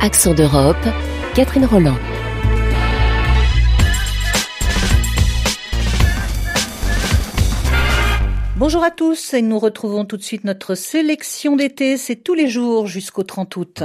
Accent d'Europe, Catherine Roland. Bonjour à tous et nous retrouvons tout de suite notre sélection d'été. C'est tous les jours jusqu'au 30 août.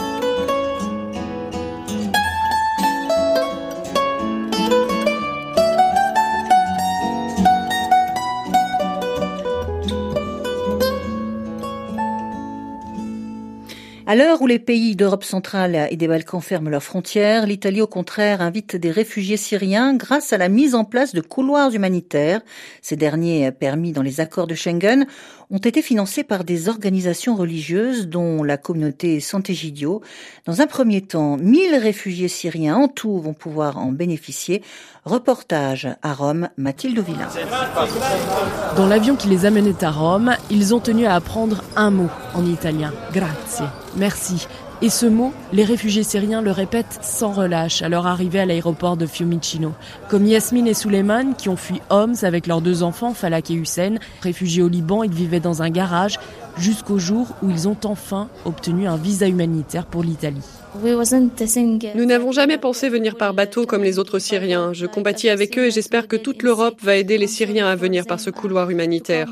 À l'heure où les pays d'Europe centrale et des Balkans ferment leurs frontières, l'Italie au contraire invite des réfugiés syriens grâce à la mise en place de couloirs humanitaires. Ces derniers, permis dans les accords de Schengen, ont été financés par des organisations religieuses dont la communauté Sant'Egidio. Dans un premier temps, 1000 réfugiés syriens en tout vont pouvoir en bénéficier. Reportage à Rome, Mathilde Villain. Dans l'avion qui les amenait à Rome, ils ont tenu à apprendre un mot en italien. Grazie, merci. Et ce mot, les réfugiés syriens le répètent sans relâche à leur arrivée à l'aéroport de Fiumicino. Comme Yasmine et Suleiman qui ont fui Homs avec leurs 2 enfants, Falak et Hussein. Réfugiés au Liban, ils vivaient dans un garage jusqu'au jour où ils ont enfin obtenu un visa humanitaire pour l'Italie. Nous n'avons jamais pensé venir par bateau comme les autres Syriens. Je compatis avec eux et j'espère que toute l'Europe va aider les Syriens à venir par ce couloir humanitaire.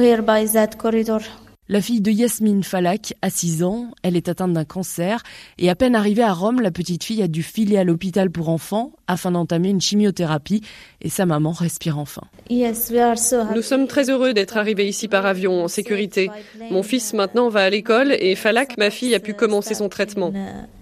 La fille de Yasmine Falak a 6 ans, elle est atteinte d'un cancer et à peine arrivée à Rome, la petite fille a dû filer à l'hôpital pour enfants afin d'entamer une chimiothérapie et sa maman respire enfin. Nous sommes très heureux d'être arrivés ici par avion en sécurité. Mon fils maintenant va à l'école et Falak, ma fille, a pu commencer son traitement.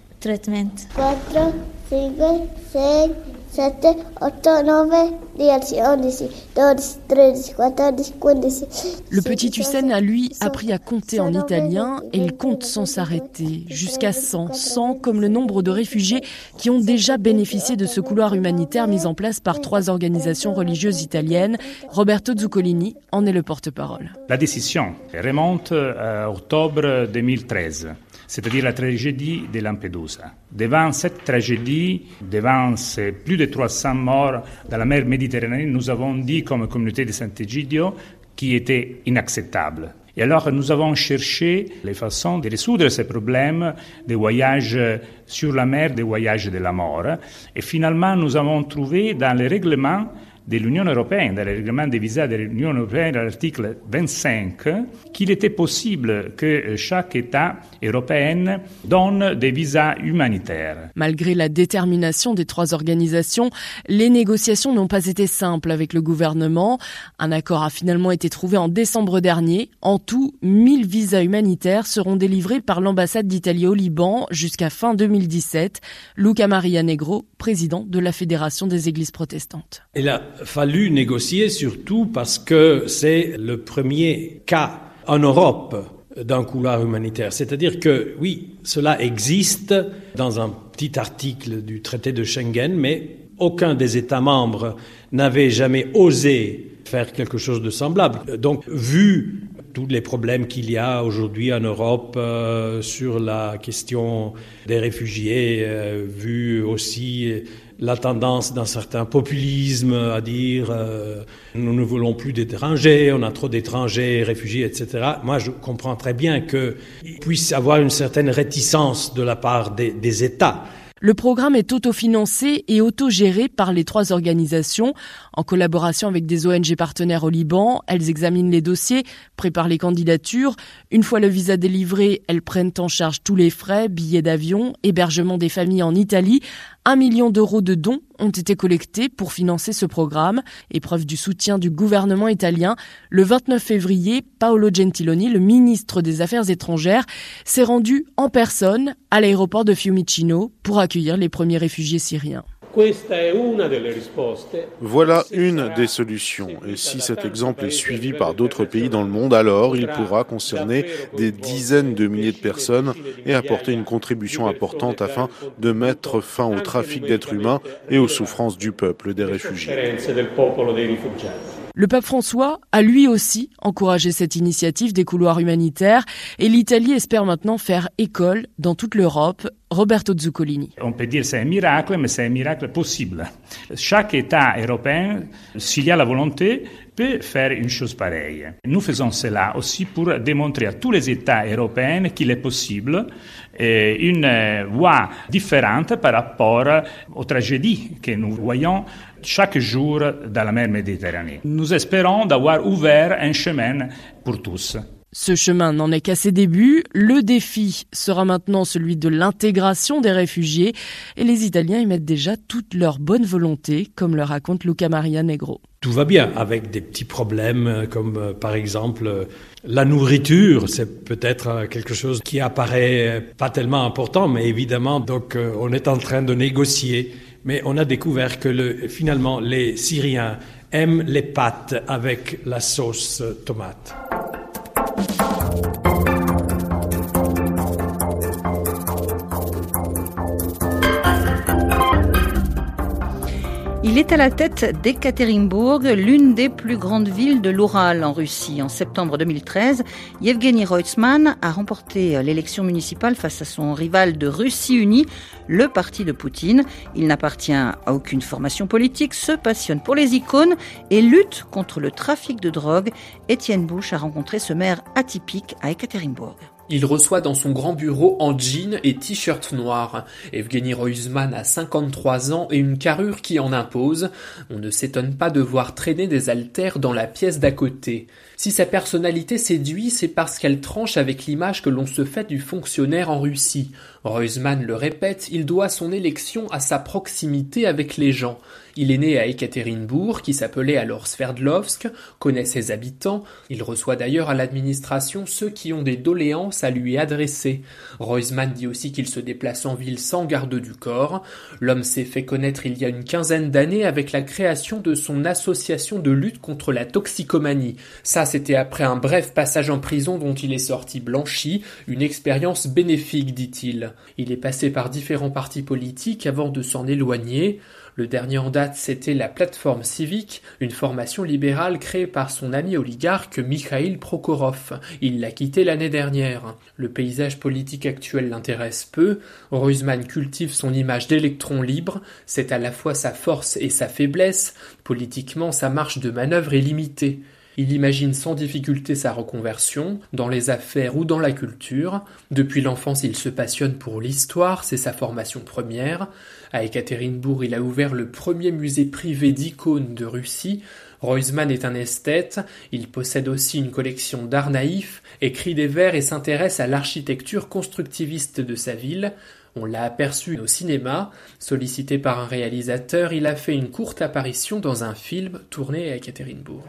Le petit Hussein a lui appris à compter en italien et il compte sans s'arrêter, jusqu'à 100. 100 comme le nombre de réfugiés qui ont déjà bénéficié de ce couloir humanitaire mis en place par 3 organisations religieuses italiennes. Roberto Zuccolini en est le porte-parole. La décision remonte à octobre 2013. C'est-à-dire la tragédie de Lampedusa. Devant cette tragédie, devant ces plus de 300 morts dans la mer Méditerranée, nous avons dit comme communauté de Sant'Egidio qui était inacceptable. Et alors nous avons cherché les façons de résoudre ces problèmes des voyages sur la mer, des voyages de la mort. Et finalement, nous avons trouvé dans les règlements de l'Union européenne, dans le règlement des visas de l'Union européenne, à l'article 25, qu'il était possible que chaque État européen donne des visas humanitaires. Malgré la détermination des 3 organisations, les négociations n'ont pas été simples avec le gouvernement. Un accord a finalement été trouvé en décembre dernier. En tout, 1000 visas humanitaires seront délivrés par l'ambassade d'Italie au Liban jusqu'à fin 2017. Luca Maria Negro, président de la Fédération des Églises protestantes. Il a fallu négocier surtout parce que c'est le premier cas en Europe d'un couloir humanitaire. C'est-à-dire que, oui, cela existe dans un petit article du traité de Schengen, mais aucun des États membres n'avait jamais osé faire quelque chose de semblable. Donc, vu tous les problèmes qu'il y a aujourd'hui en Europe sur la question des réfugiés, vu aussi la tendance d'un certain populisme à dire nous ne voulons plus d'étrangers, on a trop d'étrangers, réfugiés, etc. Moi, je comprends très bien qu'il puisse y avoir une certaine réticence de la part des États. Le programme est autofinancé et autogéré par les 3 organisations. En collaboration avec des ONG partenaires au Liban, elles examinent les dossiers, préparent les candidatures. Une fois le visa délivré, elles prennent en charge tous les frais, billets d'avion, hébergement des familles en Italie. 1 million d'euros de dons ont été collectés pour financer ce programme. Épreuve du soutien du gouvernement italien, le 29 février, Paolo Gentiloni, le ministre des Affaires étrangères, s'est rendu en personne à l'aéroport de Fiumicino pour accueillir les premiers réfugiés syriens. Voilà une des solutions. Et si cet exemple est suivi par d'autres pays dans le monde, alors il pourra concerner des dizaines de milliers de personnes et apporter une contribution importante afin de mettre fin au trafic d'êtres humains et aux souffrances du peuple des réfugiés. Le pape François a lui aussi encouragé cette initiative des couloirs humanitaires et l'Italie espère maintenant faire école dans toute l'Europe. Roberto Zuccolini. On peut dire que c'est un miracle, mais c'est un miracle possible. Chaque État européen, s'il y a la volonté, peut faire une chose pareille. Nous faisons cela aussi pour démontrer à tous les États européens qu'il est possible une voie différente par rapport aux tragédies que nous voyons chaque jour dans la mer Méditerranée. Nous espérons d'avoir ouvert un chemin pour tous. Ce chemin n'en est qu'à ses débuts. Le défi sera maintenant celui de l'intégration des réfugiés et les Italiens y mettent déjà toute leur bonne volonté, comme le raconte Luca Maria Negro. Tout va bien, avec des petits problèmes comme par exemple la nourriture. C'est peut-être quelque chose qui apparaît pas tellement important, mais évidemment, donc on est en train de négocier. Mais on a découvert que finalement les Syriens aiment les pâtes avec la sauce tomate. Il est à la tête d'Ekaterinbourg, l'une des plus grandes villes de l'Oural en Russie. En septembre 2013, Yevgeny Roïtsman a remporté l'élection municipale face à son rival de Russie Unie, le parti de Poutine. Il n'appartient à aucune formation politique, se passionne pour les icônes et lutte contre le trafic de drogue. Étienne Bouche a rencontré ce maire atypique à Ekaterinbourg. Il reçoit dans son grand bureau en jean et t-shirt noir. Evgeny Roïtsman a 53 ans et une carrure qui en impose. On ne s'étonne pas de voir traîner des haltères dans la pièce d'à côté. Si sa personnalité séduit, c'est parce qu'elle tranche avec l'image que l'on se fait du fonctionnaire en Russie. Roïtsman le répète, il doit son élection à sa proximité avec les gens. Il est né à Ekaterinbourg, qui s'appelait alors Sverdlovsk, connaît ses habitants. Il reçoit d'ailleurs à l'administration ceux qui ont des doléances à lui adresser. Roïtsman dit aussi qu'il se déplace en ville sans garde du corps. L'homme s'est fait connaître il y a une quinzaine d'années avec la création de son association de lutte contre la toxicomanie. Ça, c'était après un bref passage en prison dont il est sorti blanchi, une expérience bénéfique, dit-il. Il est passé par différents partis politiques avant de s'en éloigner. Le dernier en date, c'était la Plateforme civique, une formation libérale créée par son ami oligarque Mikhail Prokhorov. Il l'a quitté l'année dernière. Le paysage politique actuel l'intéresse peu. Roïtsman cultive son image d'électron libre. C'est à la fois sa force et sa faiblesse. Politiquement, sa marge de manœuvre est limitée. Il imagine sans difficulté sa reconversion, dans les affaires ou dans la culture. Depuis l'enfance, il se passionne pour l'histoire, c'est sa formation première. À Ekaterinbourg, il a ouvert le premier musée privé d'icônes de Russie. Roïtsman est un esthète, il possède aussi une collection d'art naïf, écrit des vers et s'intéresse à l'architecture constructiviste de sa ville. On l'a aperçu au cinéma. Sollicité par un réalisateur, il a fait une courte apparition dans un film tourné à Ekaterinbourg.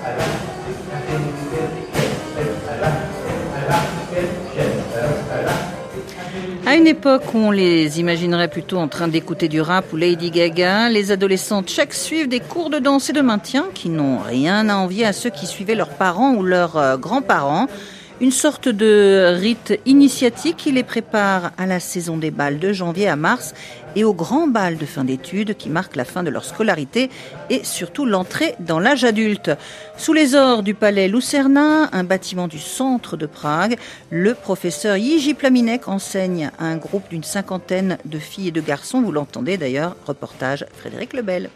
À une époque où on les imaginerait plutôt en train d'écouter du rap ou Lady Gaga, les adolescents tchèques suivent des cours de danse et de maintien qui n'ont rien à envier à ceux qui suivaient leurs parents ou leurs grands-parents. Une sorte de rite initiatique qui les prépare à la saison des bals de janvier à mars et au grand bal de fin d'études qui marque la fin de leur scolarité et surtout l'entrée dans l'âge adulte. Sous les ors du palais Lucerna, un bâtiment du centre de Prague, le professeur Jiří Plaminek enseigne à un groupe d'une 50aine de filles et de garçons. Vous l'entendez d'ailleurs, reportage Frédéric Lebel.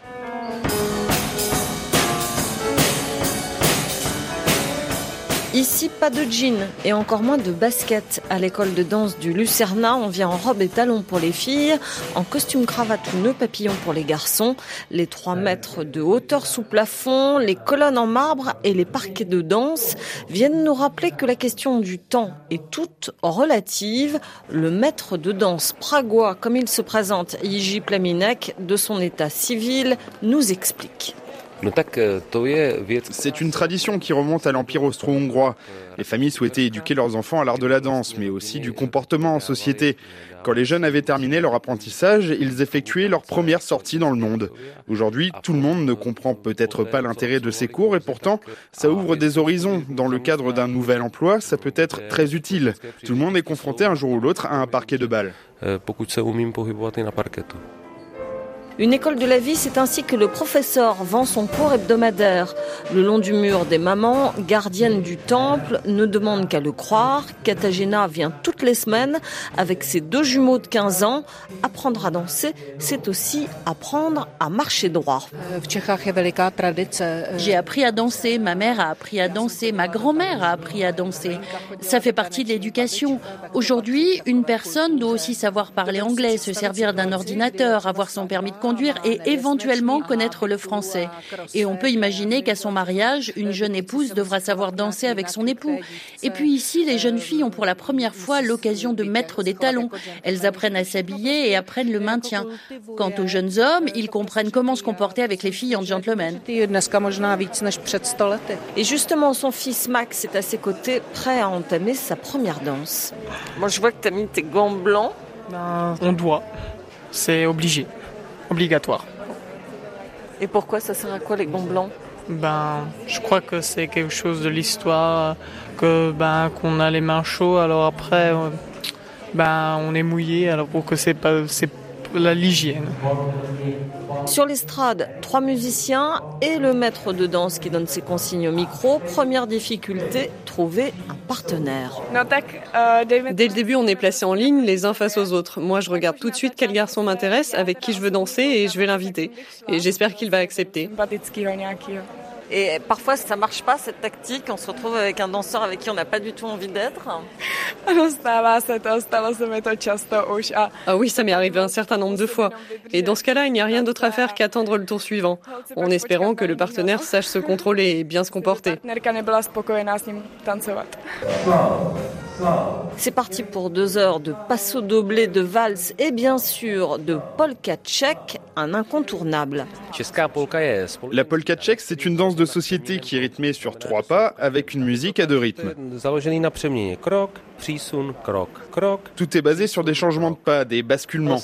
Ici, pas de jean et encore moins de basket. À l'école de danse du Lucerna, on vient en robe et talons pour les filles, en costume cravate ou nœud papillon pour les garçons. Les 3 mètres de hauteur sous plafond, les colonnes en marbre et les parquets de danse viennent nous rappeler que la question du temps est toute relative. Le maître de danse pragois, comme il se présente, Jiří Plaminek, de son état civil, nous explique. C'est une tradition qui remonte à l'Empire austro-hongrois. Les familles souhaitaient éduquer leurs enfants à l'art de la danse, mais aussi du comportement en société. Quand les jeunes avaient terminé leur apprentissage, ils effectuaient leur première sortie dans le monde. Aujourd'hui, tout le monde ne comprend peut-être pas l'intérêt de ces cours et pourtant, ça ouvre des horizons. Dans le cadre d'un nouvel emploi, ça peut être très utile. Tout le monde est confronté un jour ou l'autre à un parquet de bal. Une école de la vie, c'est ainsi que le professeur vend son cours hebdomadaire. Le long du mur des mamans, gardiennes du temple, ne demandent qu'à le croire. Katagena vient toutes les semaines avec ses 2 jumeaux de 15 ans. Apprendre à danser, c'est aussi apprendre à marcher droit. J'ai appris à danser, ma mère a appris à danser, ma grand-mère a appris à danser. Ça fait partie de l'éducation. Aujourd'hui, une personne doit aussi savoir parler anglais, se servir d'un ordinateur, avoir son permis de conduire et éventuellement connaître le français. Et on peut imaginer qu'à son mariage, une jeune épouse devra savoir danser avec son époux. Et puis ici, les jeunes filles ont pour la première fois l'occasion de mettre des talons. Elles apprennent à s'habiller et apprennent le maintien. Quant aux jeunes hommes, ils comprennent comment se comporter avec les filles en gentleman. Et justement, son fils Max est à ses côtés, prêt à entamer sa première danse. Moi, je vois que tu as mis tes gants blancs. On doit. C'est obligé. Obligatoire. Et pourquoi ça sert à quoi les gants blancs ? Je crois que c'est quelque chose de l'histoire, qu'on a les mains chaudes, alors après, on est mouillé, alors pour que c'est l'hygiène. Sur l'estrade, 3 musiciens et le maître de danse qui donne ses consignes au micro. Première difficulté, trouver un partenaire. Dès le début, on est placés en ligne les uns face aux autres. Moi, je regarde tout de suite quel garçon m'intéresse, avec qui je veux danser et je vais l'inviter. Et j'espère qu'il va accepter. Et parfois, ça marche pas, cette tactique. On se retrouve avec un danseur avec qui on n'a pas du tout envie d'être. Ah oui, ça m'est arrivé un certain nombre de fois. Et dans ce cas-là, il n'y a rien d'autre à faire qu'attendre le tour suivant, en espérant que le partenaire sache se contrôler et bien se comporter. C'est parti pour 2 heures de passo doblé, de valse et bien sûr de polka tchèque, un incontournable. La polka tchèque, c'est une danse de société qui est rythmée sur 3 pas avec une musique à 2 rythmes. Tout est basé sur des changements de pas, des basculements.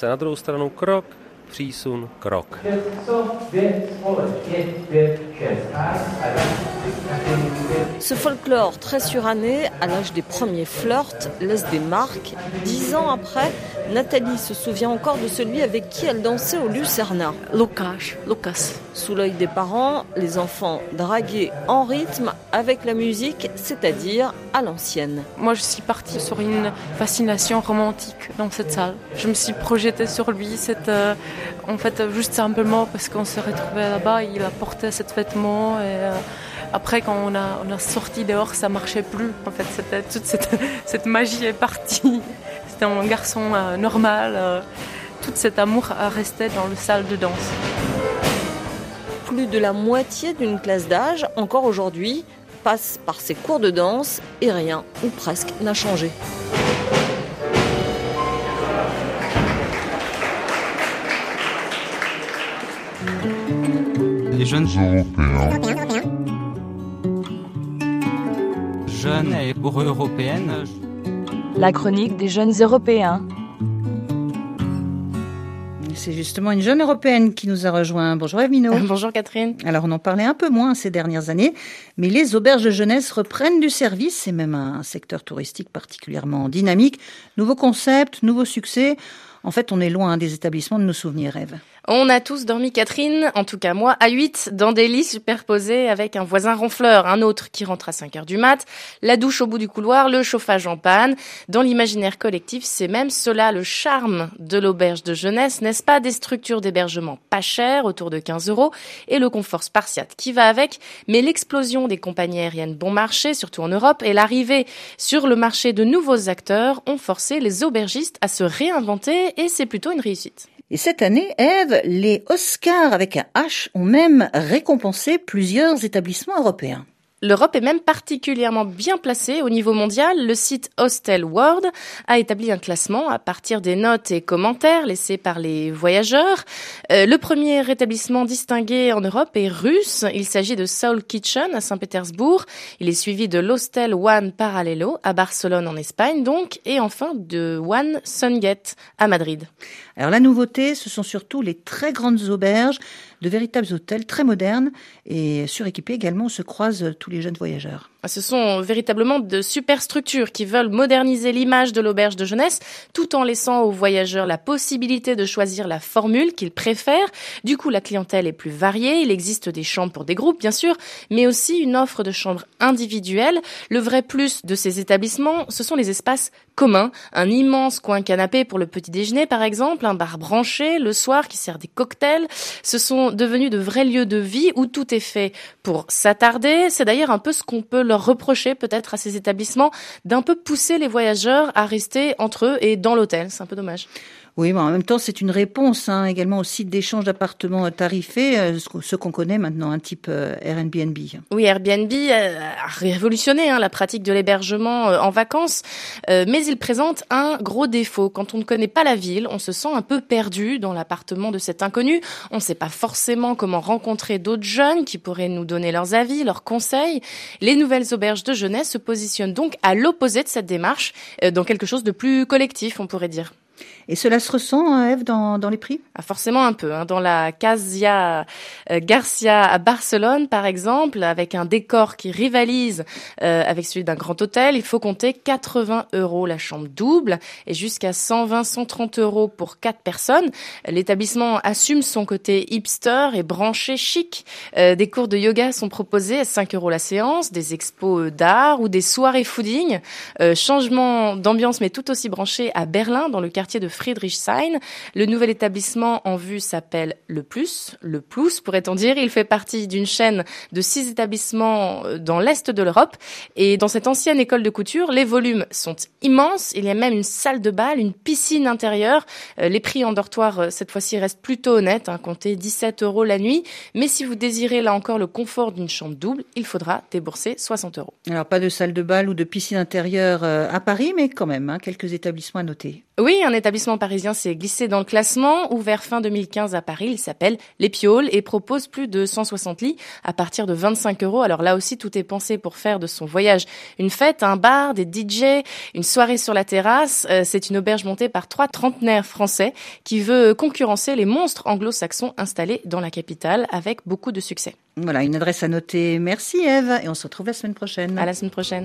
Ce folklore très suranné, à l'âge des premiers flirts, laisse des marques. 10 ans après, Nathalie se souvient encore de celui avec qui elle dansait au Lucerna. Lucas. Sous l'œil des parents, les enfants dragués en rythme avec la musique, c'est-à-dire à l'ancienne. Moi, je suis partie sur une fascination romantique dans cette salle. Je me suis projetée sur lui, juste simplement parce qu'on se retrouvait là-bas, il apportait cet vêtement et après quand on a sorti dehors, ça marchait plus. En fait, toute cette magie est partie. C'était un garçon normal. Tout cet amour restait dans la salle de danse. Plus de la moitié d'une classe d'âge, encore aujourd'hui, passe par ces cours de danse et rien, ou presque, n'a changé. Les jeunes européens. Jeunes et européennes. La chronique des jeunes européens. C'est justement une jeune européenne qui nous a rejoint. Bonjour Ève Minot. Bonjour Catherine. Alors on en parlait un peu moins ces dernières années, mais les auberges de jeunesse reprennent du service. C'est même un secteur touristique particulièrement dynamique. Nouveau concept, nouveau succès. En fait, on est loin des établissements de nos souvenirs, Ève. On a tous dormi, Catherine, en tout cas moi, à 8, dans des lits superposés avec un voisin ronfleur, un autre qui rentre à 5h du mat, la douche au bout du couloir, le chauffage en panne. Dans l'imaginaire collectif, c'est même cela le charme de l'auberge de jeunesse, n'est-ce pas? Des structures d'hébergement pas chères, autour de 15 € et le confort spartiate qui va avec. Mais l'explosion des compagnies aériennes bon marché, surtout en Europe, et l'arrivée sur le marché de nouveaux acteurs ont forcé les aubergistes à se réinventer et c'est plutôt une réussite. Et cette année, Ève, les Oscars avec un H ont même récompensé plusieurs établissements européens. L'Europe est même particulièrement bien placée au niveau mondial. Le site Hostel World a établi un classement à partir des notes et commentaires laissés par les voyageurs. Le premier établissement distingué en Europe est russe. Il s'agit de Soul Kitchen à Saint-Pétersbourg. Il est suivi de l'Hostel One Paralelo à Barcelone en Espagne donc, et enfin de One Sungate à Madrid. Alors la nouveauté, ce sont surtout les très grandes auberges, de véritables hôtels très modernes et suréquipés également où se croisent tous les jeunes voyageurs. Ce sont véritablement de superstructures qui veulent moderniser l'image de l'auberge de jeunesse tout en laissant aux voyageurs la possibilité de choisir la formule qu'ils préfèrent. Du coup, la clientèle est plus variée. Il existe des chambres pour des groupes, bien sûr, mais aussi une offre de chambres individuelles. Le vrai plus de ces établissements, ce sont les espaces communs. Un immense coin canapé pour le petit déjeuner, par exemple, un bar branché le soir qui sert des cocktails. Ce sont devenus de vrais lieux de vie où tout est fait pour s'attarder. C'est d'ailleurs un peu ce qu'on peut leur reprocher peut-être à ces établissements, d'un peu pousser les voyageurs à rester entre eux et dans l'hôtel. C'est un peu dommage. Oui, mais en même temps, c'est une réponse également au site d'échange d'appartements tarifés, ce qu'on connaît maintenant, un type Airbnb. Oui, Airbnb a révolutionné la pratique de l'hébergement en vacances, mais il présente un gros défaut. Quand on ne connaît pas la ville, on se sent un peu perdu dans l'appartement de cet inconnu. On ne sait pas forcément comment rencontrer d'autres jeunes qui pourraient nous donner leurs avis, leurs conseils. Les nouvelles auberges de jeunesse se positionnent donc à l'opposé de cette démarche, dans quelque chose de plus collectif, on pourrait dire. Et cela se ressent, Ève, dans les prix ? Forcément un peu. Dans la Casia Garcia à Barcelone, par exemple, avec un décor qui rivalise avec celui d'un grand hôtel, il faut compter 80 € la chambre double et jusqu'à 120-130 € pour 4 personnes. L'établissement assume son côté hipster et branché chic. Des cours de yoga sont proposés à 5 € la séance, des expos d'art ou des soirées fooding. Changement d'ambiance mais tout aussi branché à Berlin, dans le quartier de Friedrichshain. Le nouvel établissement en vue s'appelle Le Plus, pourrait-on dire. Il fait partie d'une chaîne de 6 établissements dans l'Est de l'Europe. Et dans cette ancienne école de couture, les volumes sont immenses. Il y a même une salle de bal, une piscine intérieure. Les prix en dortoir, cette fois-ci, restent plutôt honnêtes, comptez 17 € la nuit. Mais si vous désirez, là encore, le confort d'une chambre double, il faudra débourser 60 €. Alors, pas de salle de bal ou de piscine intérieure à Paris, mais quand même, quelques établissements à noter. Oui, un établissement parisien s'est glissé dans le classement. Ouvert fin 2015 à Paris, il s'appelle Les Pioles et propose plus de 160 lits à partir de 25 €. Alors là aussi, tout est pensé pour faire de son voyage une fête, un bar, des DJ, une soirée sur la terrasse. C'est une auberge montée par 3 trentenaires français qui veut concurrencer les monstres anglo-saxons installés dans la capitale avec beaucoup de succès. Voilà, une adresse à noter. Merci Ève et on se retrouve la semaine prochaine. À la semaine prochaine.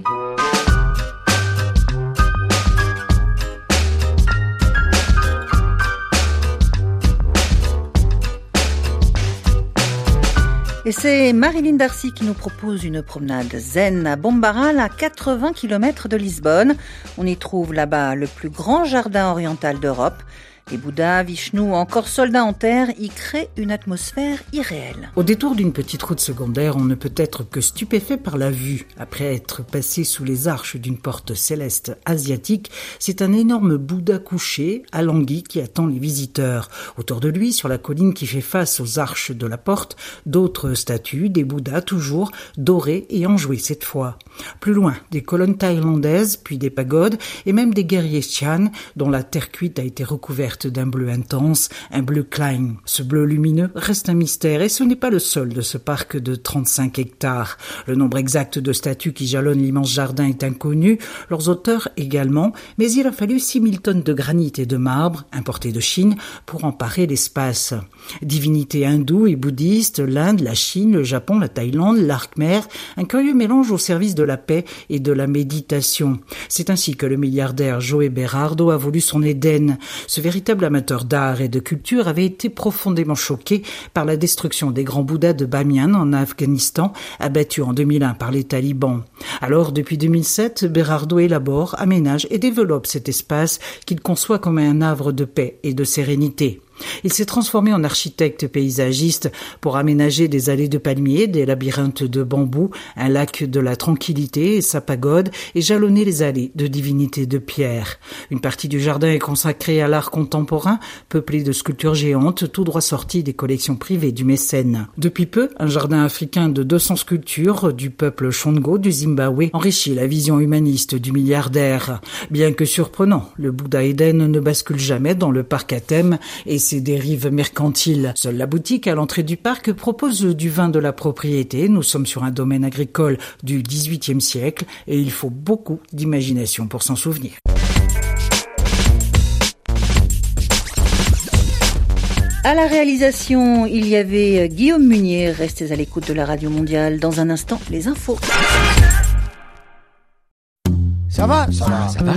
Et c'est Marilyn Darcy qui nous propose une promenade zen à Bombaral, à 80 km de Lisbonne. On y trouve là-bas le plus grand jardin oriental d'Europe. Les Bouddhas, Vishnu ou encore soldats en terre y créent une atmosphère irréelle. Au détour d'une petite route secondaire, on ne peut être que stupéfait par la vue. Après être passé sous les arches d'une porte céleste asiatique, c'est un énorme Bouddha couché, alangui, qui attend les visiteurs. Autour de lui, sur la colline qui fait face aux arches de la porte, d'autres statues, des Bouddhas toujours, dorés et enjoués cette fois. Plus loin, des colonnes thaïlandaises, puis des pagodes, et même des guerriers Chan, dont la terre cuite a été recouverte d'un bleu intense, un bleu Klein. Ce bleu lumineux reste un mystère et ce n'est pas le seul de ce parc de 35 hectares. Le nombre exact de statues qui jalonnent l'immense jardin est inconnu, leurs auteurs également, mais il a fallu 6000 tonnes de granit et de marbre, importés de Chine, pour emparer l'espace. Divinités hindoues et bouddhistes, l'Inde, la Chine, le Japon, la Thaïlande, l'Arc-Mer, un curieux mélange au service de la paix et de la méditation. C'est ainsi que le milliardaire Joe Berardo a voulu son Éden. Ce véritable amateur d'art et de culture avait été profondément choqué par la destruction des grands Bouddhas de Bamiyan en Afghanistan, abattus en 2001 par les talibans. Alors, depuis 2007, Berardo élabore, aménage et développe cet espace qu'il conçoit comme un havre de paix et de sérénité. Il s'est transformé en architecte paysagiste pour aménager des allées de palmiers, des labyrinthes de bambous, un lac de la tranquillité et sa pagode, et jalonner les allées de divinités de pierre. Une partie du jardin est consacrée à l'art contemporain, peuplé de sculptures géantes, tout droit sorties des collections privées du mécène. Depuis peu, un jardin africain de 200 sculptures du peuple Shongo du Zimbabwe enrichit la vision humaniste du milliardaire. Bien que surprenant, le Bouddha Eden ne bascule jamais dans le parc à thème et ses dérives mercantiles. Seule la boutique à l'entrée du parc propose du vin de la propriété. Nous sommes sur un domaine agricole du XVIIIe siècle et il faut beaucoup d'imagination pour s'en souvenir. À la réalisation, il y avait Guillaume Munier. Restez à l'écoute de la Radio Mondiale. Dans un instant, les infos. Ça va, ça va.